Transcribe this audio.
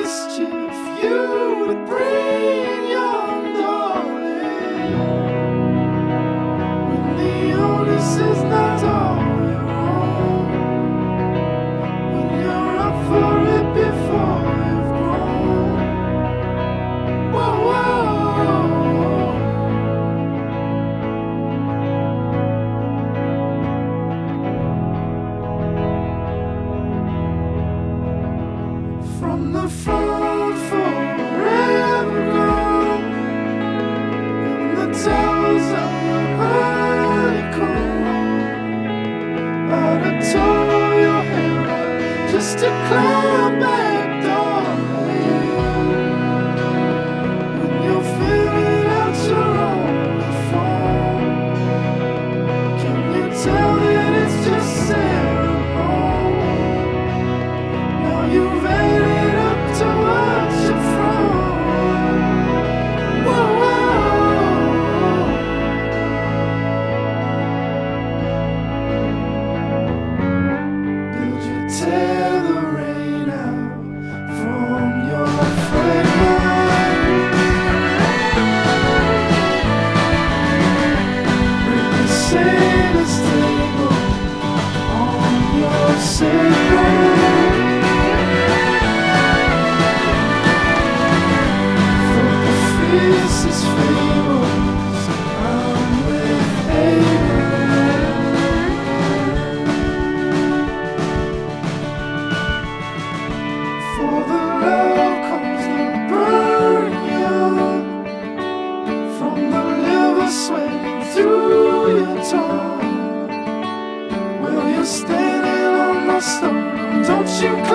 mischief you would bring young darling when the onus is not all your own, when you're up for it before you've grown. Whoa, whoa. From the front forever gone, in the towers of your honeycomb, out of top of your hair, just to climb back, darling. When you're filling out your only phone, can you tell that it's just ceremony? Now you've added up to watch you from. Whoa, whoa. Did you tear the rain out from your fragment? Break the sailor's table on your sacred. This is fables I'm with Abraham. For the love comes the burn young, from the liver sweating through your tongue. Well, you're standing on my stone, don't you